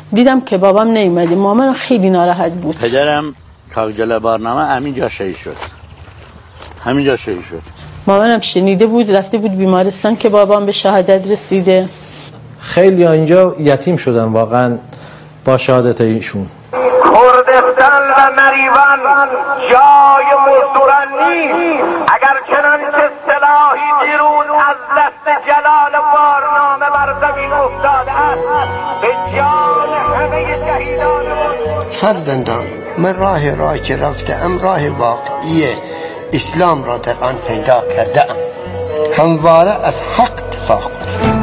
دیدم که بابام نیومده. مامان خیلی ناراحت بود. پدرم کاغجل بارنامه همینجا شهید شد. مامانم شنیده بود رفته بود بیمارستان که بابام به شهادت رسیده. خیلی ها اینجا یتیم شدن واقعا با شهادت ایشون. کردستان و مریوان جای مزدوران نیست. اگر چنانچه سلاحی دیروز از دست جلال بارنامه بر زمین افتاده است به جان همه شهیدان فرزندان، من راهی که رفتم راه واقعی اسلام را در آن پیدا کردم. همواره از حق دفاع کنید.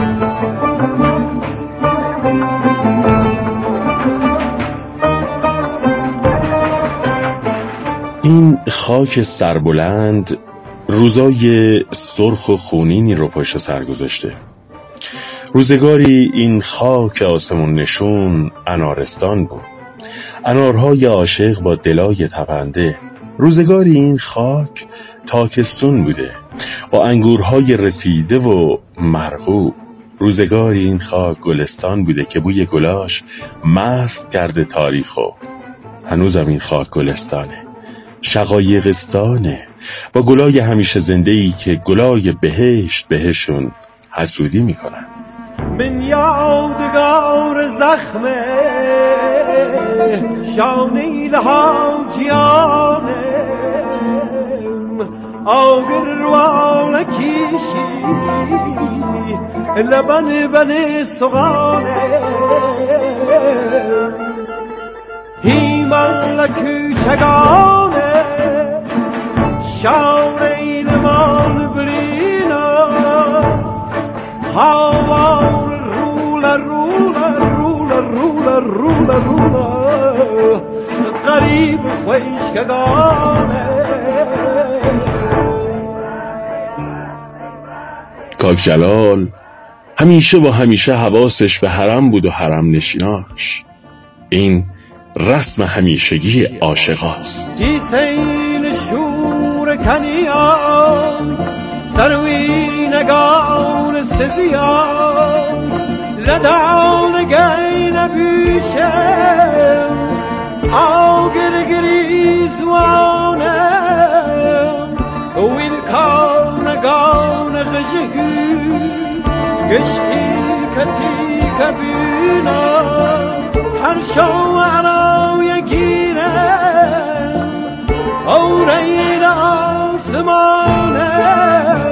این خاک سربلند روزای سرخ و خونینی رو پشت سر گذاشته. روزگاری این خاک آسمون نشون انارستان بود. انارهای عاشق با دلای تپنده. روزگاری این خاک تاکستون بوده با انگورهای رسیده و مرغوب. روزگاری این خاک گلستان بوده که بوی گلاش مست کرده تاریخو. هنوزم این خاک گلستانه، شقایقستانه، با گلای همیشه زنده‌ای که گلای بهشت بهشون حسودی میکنن. من یادگار زخمه شانیل حاجیانم آگر روان کیشی لبن بن سغانم هیمان لکوچگانه شانیل مان بلینا هاوان رولا قریب خویشگانه. کاک جلال همیشه و همیشه حواسش به حرم بود و حرم نشیناش. این رسم همیشگی عاشقاست. سیسین شور کنیان سروینگان سزیان لدان گین بیشم آگر گریزوانم ویلکانگان غجگی گشتی کتی کبینا هر شوعنا یگیرم اورین آسمانم.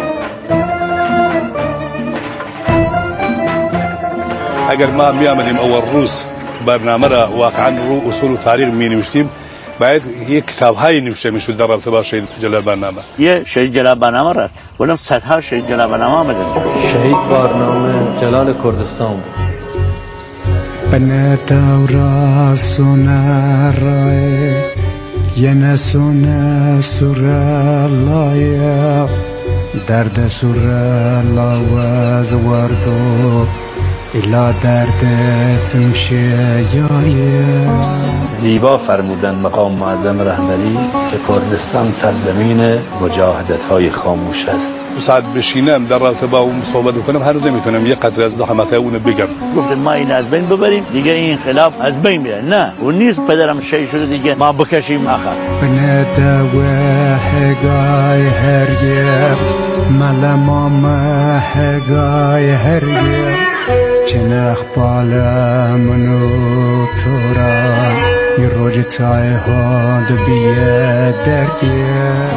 اگر ما میامدیم اول روز برنامه را واقعا رو اصول و تاریخ می نوشتیم باید یک کتاب هایی نوشته میشد در رابطه با شهید جلال بارنامه. یه شهید جلال بارنامه را ولم صدها شهید جلال بارنامه آمدن. شهید بارنامه جلال کردستان بود. بنا دورا سونا رای ینه سونا سورا لای درد سورا لاواز واردو الا دردت مشیایه. زیبا فرمودن مقام معظم رهبری که کردستان سرزمین مجاهدت‌های خاموش است. ساعت بشینم در رابطه با اون صحبت بکنم هنوز نمیتونم یک قطره از زحمت اون بگم. گفتم ما این از بین ببریم دیگه این خلاف از بین میره. نه اون نیست پدرم شهید شده دیگه ما بکشیم آخر. بنده و هگای هرگیر ملما ما هگای هرگیر چنخ بالا منو تورا میروج تای ها بیه درگیر.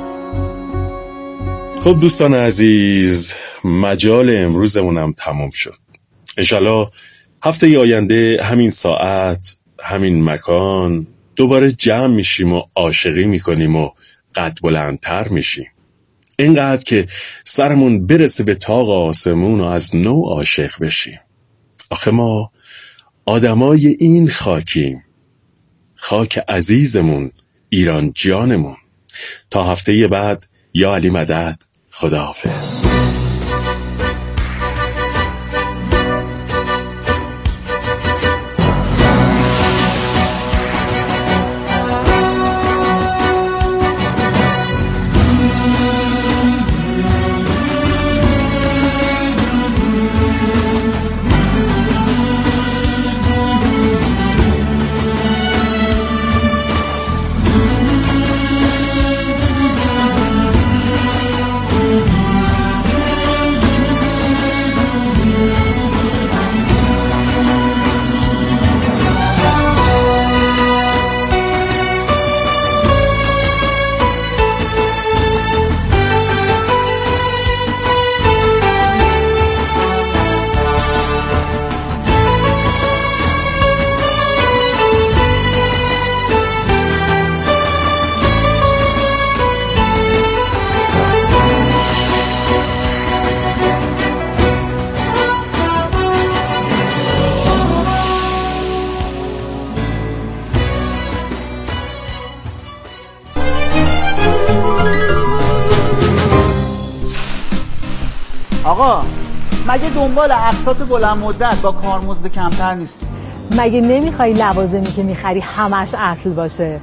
خب دوستان عزیز، مجال امروزمونم تمام شد. انشالله هفته آینده همین ساعت همین مکان دوباره جمع میشیم و عاشقی میکنیم و قد بلندتر میشیم، اینقدر که سرمون برسه به طاق آسمون و از نو عاشق بشیم. آخه ما آدمای این خاکیم، خاک عزیزمون، ایران جانمون. تا هفته بعد، یا علی مدد، خداحافظ. آقا مگه دنبال اقساط بلند مدت با کارمزد کمتر نیستی؟ مگه نمیخوای لوازمی که میخری همش اصل باشه؟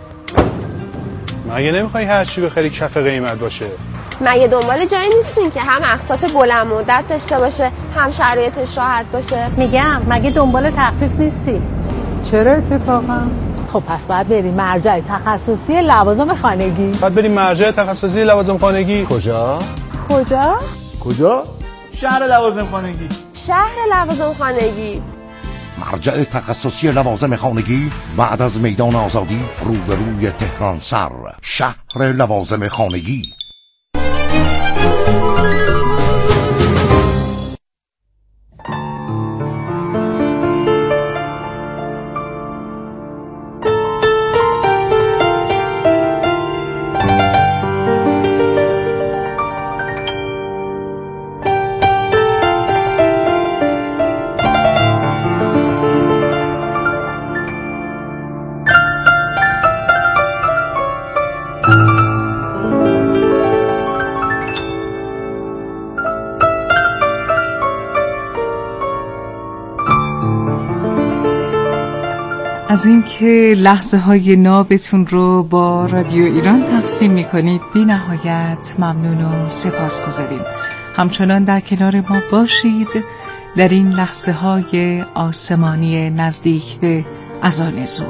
مگه نمیخوای هر چی بخری کف قیمت باشه؟ مگه دنبال جایی نیستین که هم اقساط بلند مدت داشته باشه هم شرایطش راحت باشه؟ میگم مگه دنبال تخفیف نیستی؟ چرا اتفاقا؟ خب پس باید بریم مرجع تخصصی لوازم خانگی. باید بریم مرجع تخصصی لوازم خانگی. کجا؟ شهر لوازم خانگی. شهر لوازم خانگی. مرجع تخصصی لوازم خانگی بعد از میدان آزادی روبروی تهران سر، شهر لوازم خانگی. از اینکه لحظه های نابتون رو با رادیو ایران تقسیم میکنید بی نهایت ممنون و سپاسگزاریم. همچنان در کنار ما باشید در این لحظه های آسمانی نزدیک به اذان ظهر.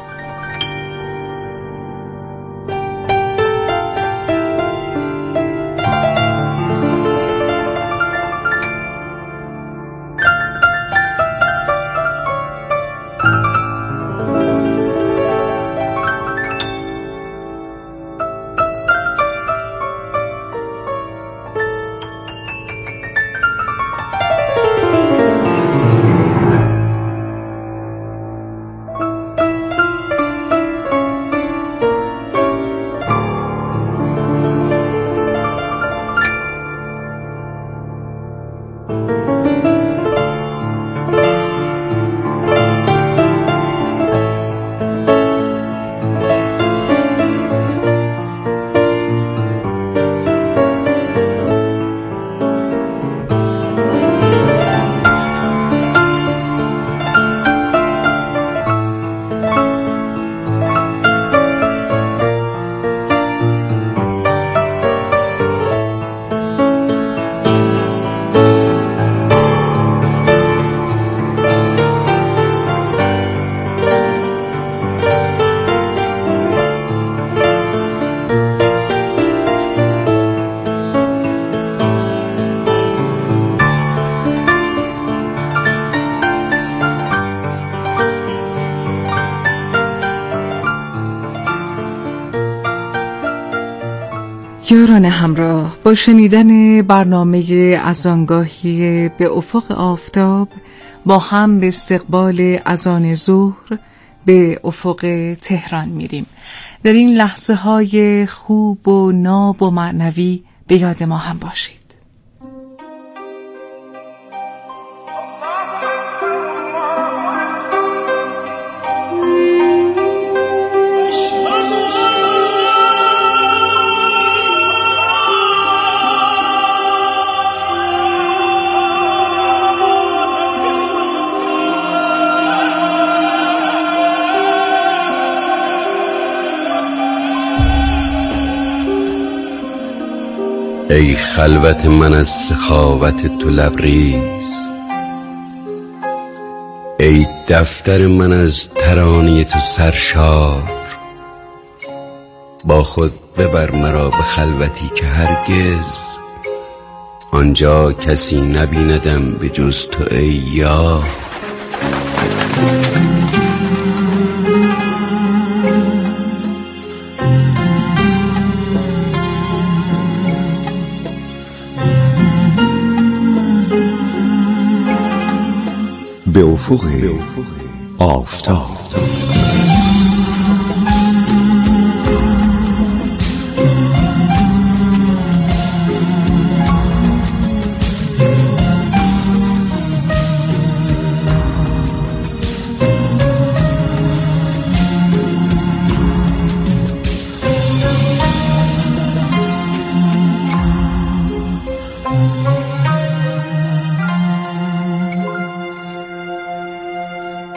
یاران همراه، با شنیدن برنامه اذانگاهی به افق آفتاب با هم به استقبال اذان ظهر به افق تهران میریم. در این لحظه های خوب و ناب و معنوی به یاد ما هم باشید. ای خلوت من از سخاوت تو لبریز، ای دفتر من از ترانه تو سرشار، با خود ببر مرا به خلوتی که هرگز آنجا کسی نبیندم به جز تو ای یار. به افق آفتاب.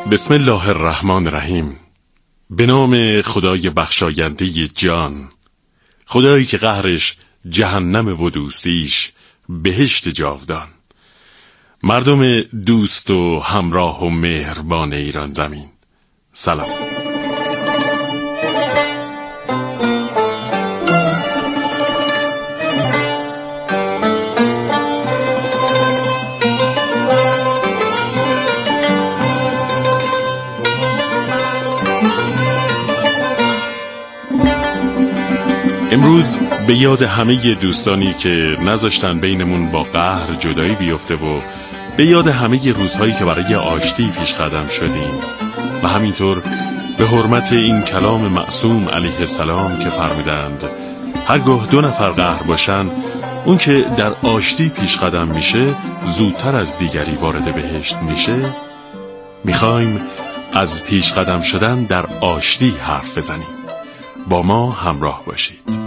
بسم الله الرحمن الرحیم. به نام خدای بخشاینده جان، خدایی که قهرش جهنم و دوستیش بهشت جاودان. مردم دوست و همراه و مهربان ایران زمین، سلام. امروز به یاد همه دوستانی که نذاشتن بینمون با قهر جدایی بیفته و به یاد همه روزهایی که برای آشتی پیش قدم شدیم و همینطور به حرمت این کلام معصوم علیه السلام که فرمودند هرگاه دو نفر قهر باشن، اون که در آشتی پیش قدم میشه زودتر از دیگری وارد بهشت میشه. میخوایم از پیش قدم شدن در آشتی حرف بزنیم. با ما همراه باشید.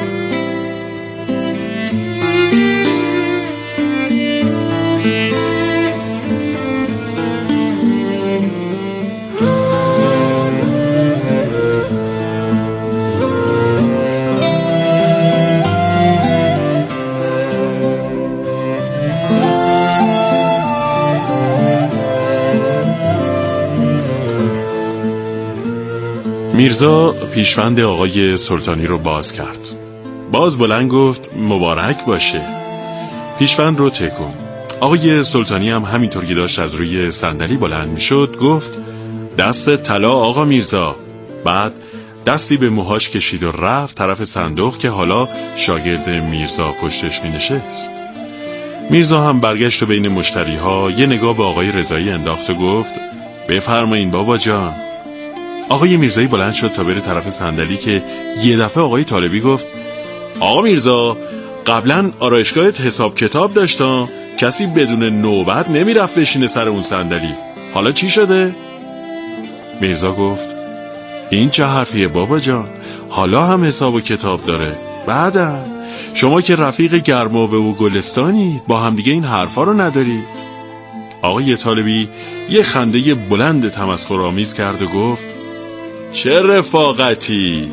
میرزا پیشوند آقای سلطانی رو باز کرد. باز بلند گفت مبارک باشه. پیشوند رو تکون. آقای سلطانی هم همینطور که داشت از روی صندلی بلند میشد گفت دست طلا آقا میرزا. بعد دستی به موهاش کشید و رفت طرف صندوق که حالا شاگرد میرزا پشتش می نشست. میرزا هم برگشت و بین مشتری ها یه نگاه به آقای رضایی انداخت و گفت بفرمایین بابا جان. آقای میرزایی بلند شد تا بره طرف صندلی که یه دفعه آقای طالبی گفت آقا میرزا قبلا آرایشگاهت حساب کتاب داشتا، کسی بدون نوبت نمیرفت بشینه سر اون صندلی، حالا چی شده؟ میرزا گفت این چه حرفیه بابا جان، حالا هم حساب و کتاب داره. بعدم شما که رفیق گرمابه و گلستانی با همدیگه این حرفا رو ندارید. آقای طالبی یه خنده بلند تمسخرآمیز کرد و گفت چه رفاقتی.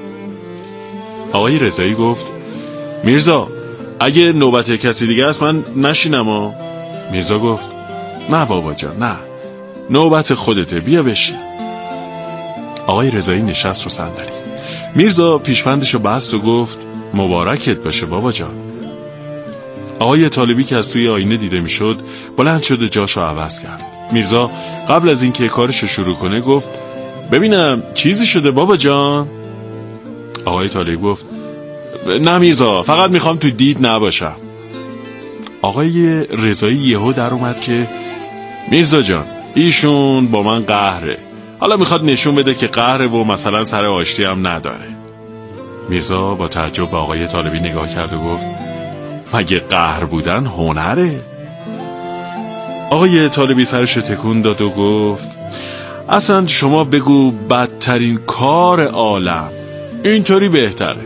آقای رضایی گفت میرزا اگه نوبت کسی دیگه است من نشینم ها. میرزا گفت نه بابا جان نه، نوبت خودته، بیا بشین. آقای رضایی نشست رو صندلی. میرزا پیشوندشو بست و گفت مبارکت باشه بابا جان. آقای طالبی که از توی آینه دیده میشد بلند شد و جاشو عوض کرد. میرزا قبل از اینکه کارشو شروع کنه گفت ببینم چیزی شده بابا جان؟ آقای طالبی گفت نه میرزا، فقط میخوام تو دید نباشم. آقای رضایی یهو در اومد که میرزا جان ایشون با من قهره، حالا میخواد نشون بده که قهره و مثلا سر آشتی هم نداره. میرزا با تعجب به آقای طالبی نگاه کرد و گفت مگه قهر بودن هنره؟ آقای طالبی سرش تکون داد و گفت اصلا شما بگو بدترین کار عالم، اینطوری بهتره.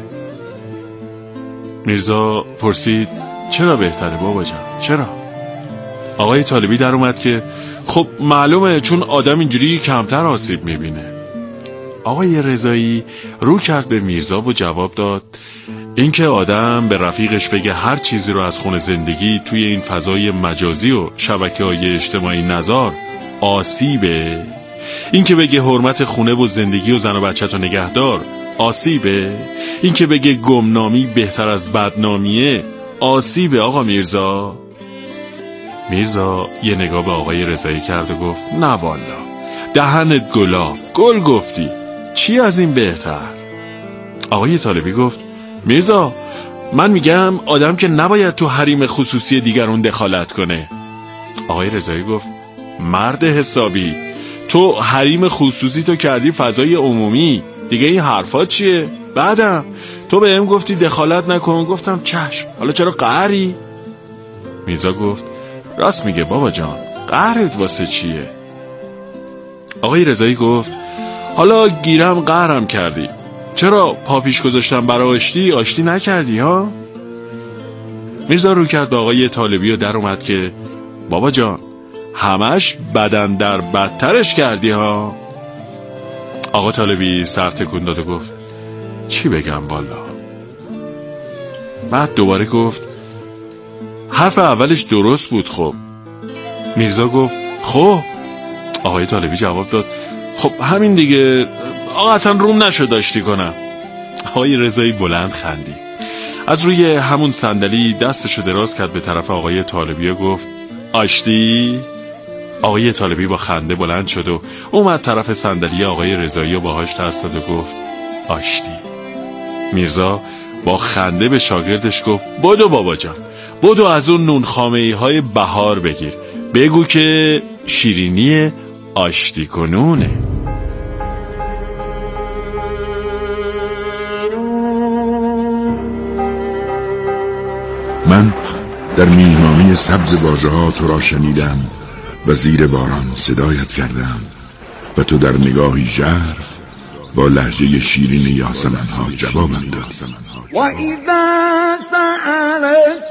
میرزا پرسید چرا بهتره بابا جان، چرا؟ آقای طالبی در اومد که خب معلومه چون آدم اینجوری کمتر آسیب میبینه. آقای رضایی رو کرد به میرزا و جواب داد اینکه آدم به رفیقش بگه هر چیزی رو از خون زندگی توی این فضای مجازی و شبکه‌های اجتماعی نزار آسیبه، این که بگه حرمت خونه و زندگی و زن و بچه تو نگهدار آسیبه، این که بگه گمنامی بهتر از بدنامیه آسیبه. آقا میرزا یه نگاه به آقای رضایی کرد و گفت نه والا، دهنت گلاب، گل گفتی، چی از این بهتر؟ آقای طالبی گفت میرزا من میگم آدم که نباید تو حریم خصوصی دیگرون دخالت کنه. آقای رضایی گفت مرد حسابی، تو حریم خصوصی تو کردی فضای عمومی، دیگه این حرفات چیه؟ بعدم تو بهم گفتی دخالت نکن، گفتم چشم، حالا چرا قهری؟ میرزا گفت راست میگه بابا جان، قهرت واسه چیه؟ آقای رضایی گفت حالا گیرم قهرم کردی، چرا پا پیش گذاشتم برای آشتی نکردی ها؟ میرزا رو کرد به آقای طالبی و در اومد که بابا جان همش بدن در بدترش کردی ها. آقا طالبی سر تکون داد و گفت چی بگم والا. بعد دوباره گفت حرف اولش درست بود. خب میرزا گفت خب. آقای طالبی جواب داد خب همین دیگه، آقا اصلا روم نشد داشتی کنم. آقای رضایی بلند خندید. از روی همون صندلی دستشو دراز کرد به طرف آقای طالبی و گفت آشتی؟ آقای طالبی با خنده بلند شد و اومد طرف صندلی آقای رضایی و باهاش دست داد و گفت آشتی. میرزا با خنده به شاگردش گفت بدو بابا جان، بدو از اون نون خامه‌ای های بهار بگیر، بگو که شیرینی آشتی کنونه. من در میهمانی سبز واژه ها تو را شنیدم و زیر باران صدایت کردم و تو در نگاهی ژرف با لهجه شیرین یاسمن ها جوابم داد. و اذا سألك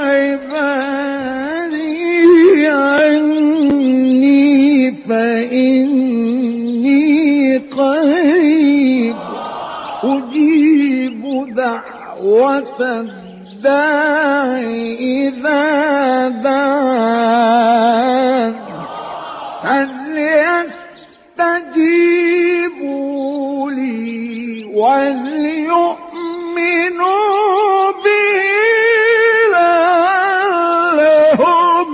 عبادی عنی فإنی قریب اجیب دعوت الداعی اذا دعان فلیستجیبوا لی ولیؤمنوا بی لعلهم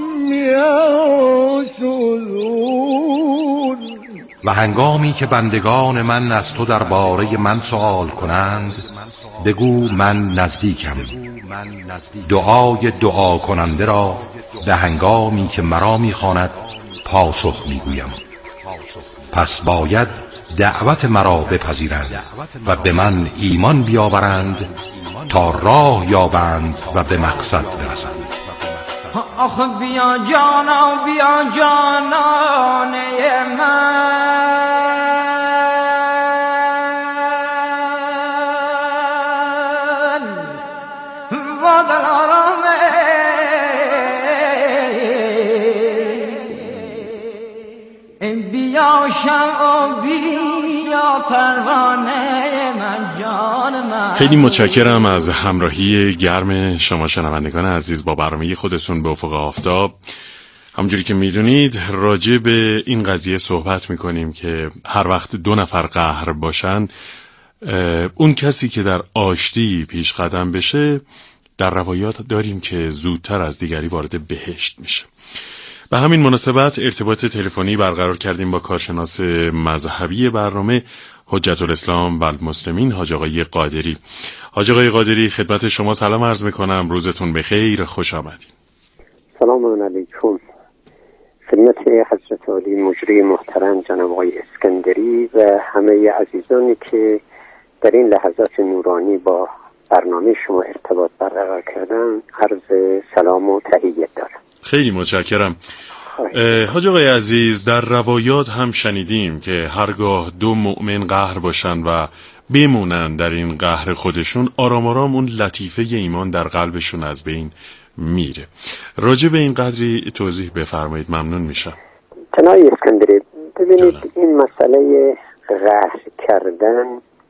یرشدون. و هنگامی که بندگان من از تو درباره من سؤال کنند بگو من نزدیکم. دعای دعا کننده را به هنگامی که مرا میخواند پاسخ میگویم. پس باید دعوت مرا بپذیرند و به من ایمان بیاورند تا راه یابند و به مقصد برسند. آخ بیا جانا بیا جانانه من و دل آرامه بیا شمع بیا پروانه من جان من. خیلی متشکرم از همراهی گرم شما شنوندگان عزیز با برنامه خودتون به افق آفتاب. همونجوری که میدونید راجع به این قضیه صحبت میکنیم که هر وقت دو نفر قهر باشن، اون کسی که در آشتی پیش قدم بشه در روایات داریم که زودتر از دیگری وارد بهشت میشه. به همین مناسبت ارتباط تلفنی برقرار کردیم با کارشناس مذهبی برنامه حجت الاسلام و المسلمین حاج آقای قادری. حاج آقای قادری خدمت شما سلام عرض میکنم، روزتون بخیر، خوش آمدید. سلام علیکم خدمت حضرت عالی مجری محترم جناب آقای اسکندری و همه عزیزانی که در این لحظات نورانی با برنامه شما ارتباط برقرار کردن عرض سلام و تحیت دارم. خیلی متشکرم. حاج آقای عزیز در روایات هم شنیدیم که هرگاه دو مؤمن قهر باشن و بمونن در این قهر خودشون، آرام آرام اون لطیفه ایمان در قلبشون از بین میره. راجع به این قدری توضیح بفرمایید، ممنون میشم. جناب اسکندری ببینید این مسئله قهر کردن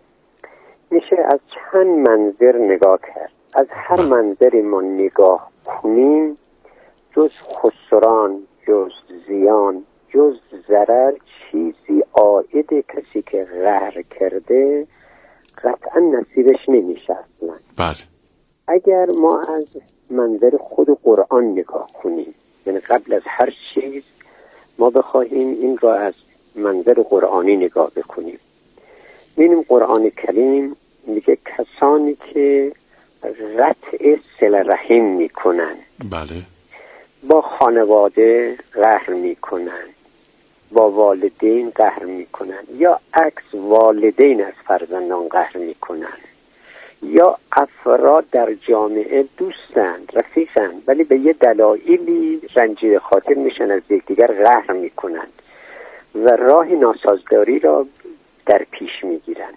میشه از چند منظر نگاه کرد. از هر منظری ما نگاه کنیم جز خسران، جز زیان، جز ضرر چیزی عائد کسی که قهر کرده قطعا نصیبش نمیشه اصلا. بله. اگر ما از منظر خود قرآن نگاه کنیم، یعنی قبل از هر چیز ما بخواهیم این را از منظر قرآنی نگاه بکنیم، ببینیم قرآن کریم میگه کسانی که قطع صله رحم میکنن، بله، با خانواده قهر میکنن، با والدین قهر میکنن، یا عکس والدین از فرزندان قهر میکنن، یا افراد در جامعه دوستند، رفیقند، ولی به یه دلایلی رنجیده خاطر میشن از یکدیگر قهر میکنن و راه ناسازگاری را در پیش میگیرن.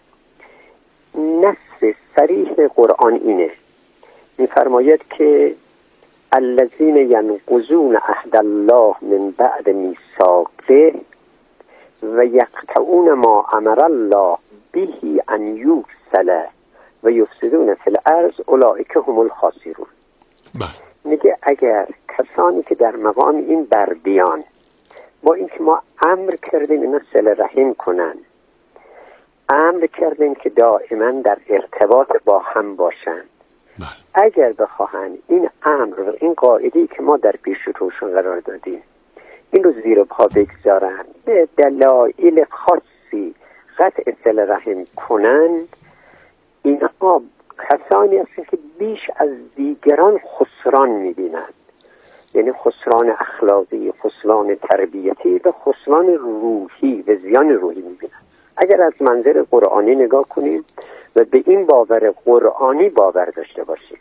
نص صریح قرآن اینه، میفرماید که الذین ینقضون عهد الله من بعد میثاقه و یقطعون ما امر الله به ان یوصل و یفسدون فی الارض اولئک هم الخاسرون. میگه اگر کسانی که در مقام این بردیان با اینکه ما امر کردیم اینا صله رحم کنن، امر کردیم که دائما در ارتباط با هم باشن، اگر بخواهن این امر و این قاعده‌ای که ما در پیش روشون قرار دادیم این رو زیر پا بگذارن، به دلایل خاصی قطع صله رحم کنند، اینها کسانی هستند که بیش از دیگران خسران می‌بینند، یعنی خسران اخلاقی، خسران تربیتی و خسران روحی و زیان روحی می‌بینند. اگر از منظر قرآنی نگاه کنیم و به این باور قرآنی باور داشته باشیم،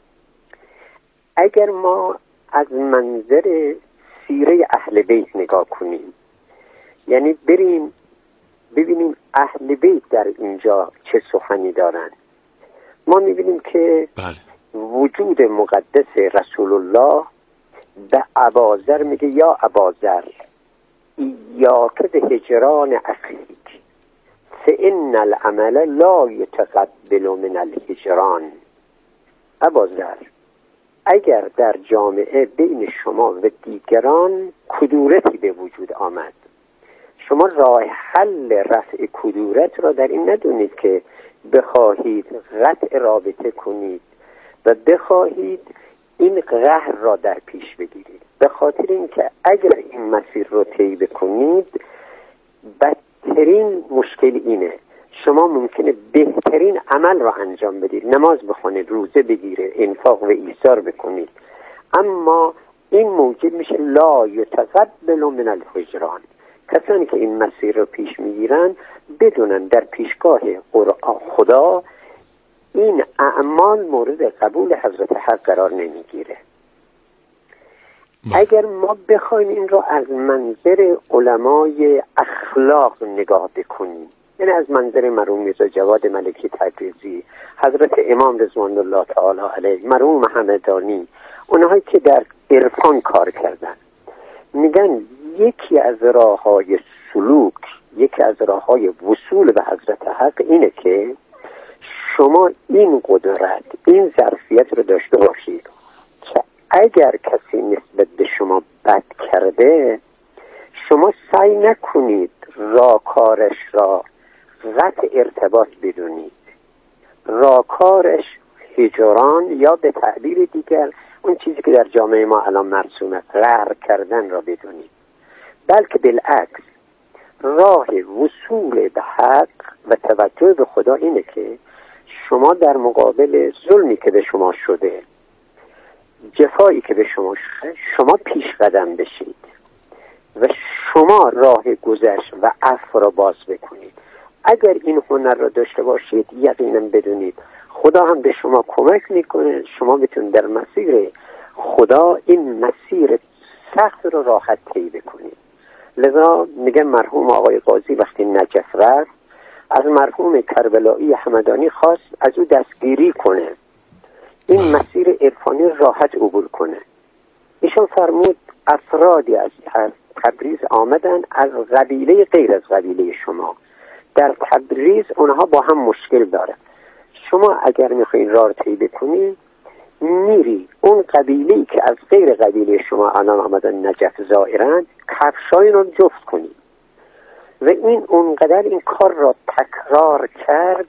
اگر ما از منظر سیره اهل بیت نگاه کنیم، یعنی بریم ببینیم اهل بیت در اینجا چه سخنی دارند، ما میبینیم که وجود مقدس رسول الله به اباذر میگه یا اباذر ایاک بهجران اخیک فان العمل لا یتقبل من الهجران. اباذر، اگر در جامعه بین شما و دیگران کدورتی به وجود آمد، شما راه حل رفع کدورت را در این ندونید که بخواهید قطع رابطه کنید و بخواهید این قهر را در پیش بگیرید، به خاطر اینکه اگر این مسیر رو طی بکنید بدترین مشکل اینه، شما ممکنه بهترین عمل را انجام بدید، نماز بخونید، روزه بگیره، انفاق و ایثار بکنید، اما این موجب میشه لا یتقبل من الهجران. کسانی که این مسیر رو پیش میگیرن بدونن در پیشگاه خدا این اعمال مورد قبول حضرت حق قرار نمیگیره. اگر ما بخوایم این رو از منظر علمای اخلاق نگاه بکنیم، یعنی از منظر مرحوم میرزا جواد ملکی تبریزی، حضرت امام رضوان الله تعالی علیه، مرحوم همدانی، اونهایی که در عرفان کار کردن، میگن یکی از راه‌های سلوک، یکی از راه‌های وصول به حضرت حق اینه که شما این قدرت، این ظرفیت رو داشته باشید که اگر کسی نسبت به شما بد کرده، شما سعی نکنید راکارش را قطع ارتباط بدونید، راکارش هجران یا به تعبیر دیگر اون چیزی که در جامعه ما الان مرسومه قهر کردن را بدونید، بلکه بالعکس راه وصول به حق و توجه به خدا اینه که شما در مقابل ظلمی که به شما شده، جفایی که به شما شده، شما پیش قدم بشید و شما راه گذشت و عفو را باز بکنید. اگر این هنر را داشته باشید یقینا بدونید خدا هم به شما کمک میکنه، شما میتونید در مسیر خدا این مسیر سخت رو راحت طی بکنید. لذا میگه مرحوم آقای قاضی وقتی نجف رفت از مرحوم کربلایی همدانی خواست از او دستگیری کنه، این مسیر عرفانی راحت عبور کنه. ایشان فرمود افرادی از تبریز آمدن از قبیله غیر از قبیله شما، در تبریز اونها با هم مشکل داره، شما اگر میخواین راه طی بکنید میری اون قبیله‌ای که از غیر قبیله شما الان آمدن نجف زائرن، کفشای رو جفت کنید. و این اونقدر این کار را تکرار کرد،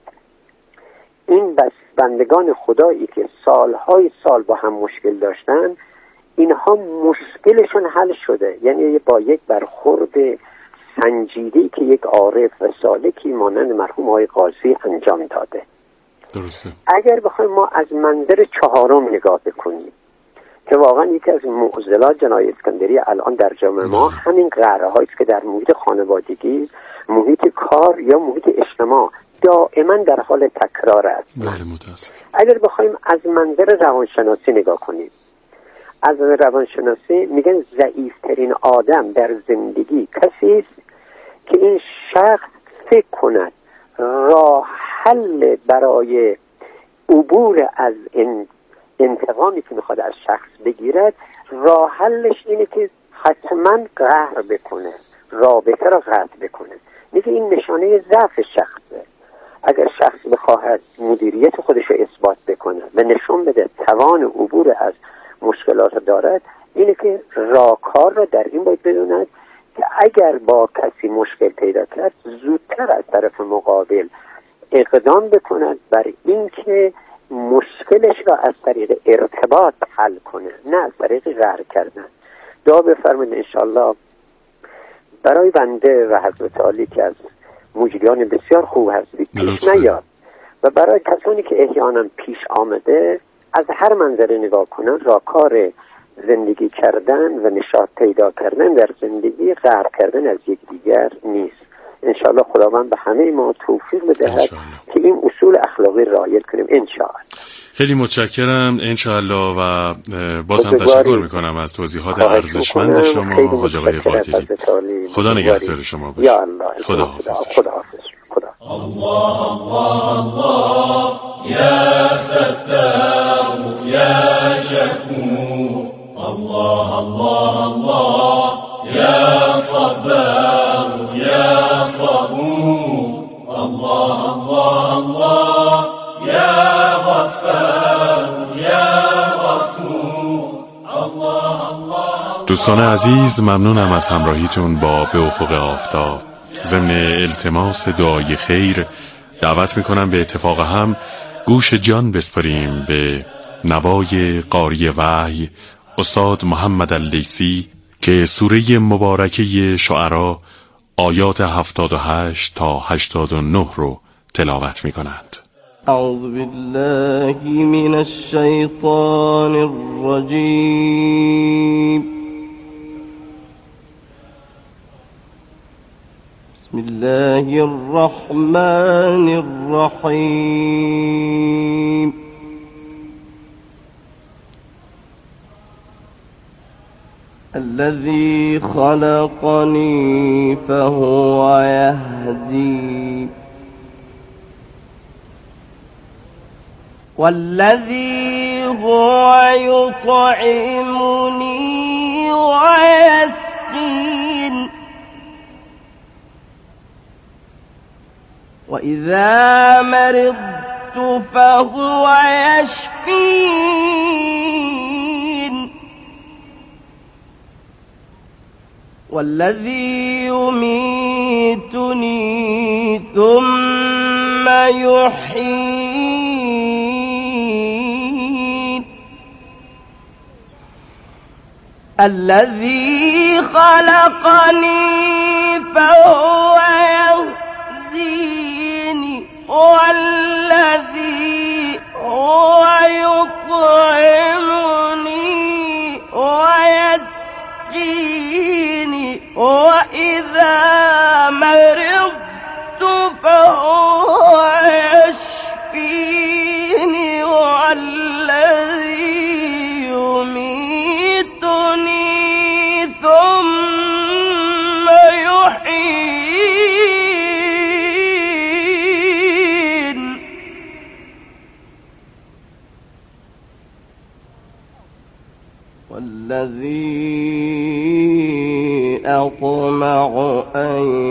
این بندگان خدایی که سالهای سال با هم مشکل داشتن، اینها مشکلشون حل شده، یعنی با یک برخورد سنجیده‌ای که یک عارف و سالکی مانند مرحوم آقای قاضی انجام داده. درسته. اگر بخوایم ما از منظر چهارم نگاه بکنیم که واقعا یکی از معضلات جنای اسکندری الان در جامعه ما همین قهرهایی است که در محیط خانوادگی، محیط کار یا محیط اجتماع دائما در حال تکرار است. بله متاسف. اگر بخوایم از منظر روانشناسی نگاه کنیم، از روانشناسی میگن ضعیفترین آدم در زندگی کسی است که این شخص فکر کند راه حل برای عبور از این انتقامی که میخواد از شخص بگیرد، راه حلش اینه که حتما قهر بکنه، رابطه را قطع بکنه. میگه این نشانه ضعف شخصه. اگر شخص بخواهد مدیریت خودش رو اثبات بکنه و نشون بده توان عبور از مشکلات دارد، اینه که راهکار را در این باید بدوند که اگر با کسی مشکل پیدا کرد زودتر از طرف مقابل اقدام بکند بر این که مشکلش را از طریق ارتباط حل کنه، نه از طریق قهر کردن. دعا بفرمایید انشالله برای بنده و حضرت عالی که از مجریان بسیار خوب هستید پیش نیاد و برای کسانی که احیانا پیش آمده از هر منظره نگاه کنن، راهکار زندگی کردن و نشاط پیدا کردن در زندگی قهر کردن از یکدیگر نیست. انشاءالله خداوند به همه ما توفیق بدهد که این اصول اخلاقی رعایت کنیم انشاءالله. خیلی متشکرم انشاءالله و بازم تشکر میکنم از توضیحات ارزشمند شما حاج آقای قادری. خدا نگهدار شما باشه. یا الله. خدا حافظ. خدا حافظ. خدا. الله الله الله یا ستار یا شکور، الله الله الله یا صبر یا صبور، الله الله الله یا غفار یا غفور، الله الله. دوستان عزیز، ممنونم از همراهیتون با به افق آفتاب. ضمن التماس دعای خیر دعوت میکنم به اتفاق هم گوش جان بسپاریم به نوای قاری وحی استاد محمد اللیثی که سوره مبارکه شعرا آیات 78 تا 89 رو تلاوت میکنند. اعوذ بالله من الشیطان الرجیم. بسم الله الرحمن الرحیم. الذي خلقني فهو يهدي والذي هو يطعمني ويسقين وإذا مرضت فهو يشفين والذي يميتني ثم يحيين الذي خلقني فهو يهديني والذي هو يطعمني ويسقيني وإذا مرضت فهو يشفيني والذي يميتني ثم يحيين والذي أطمع أن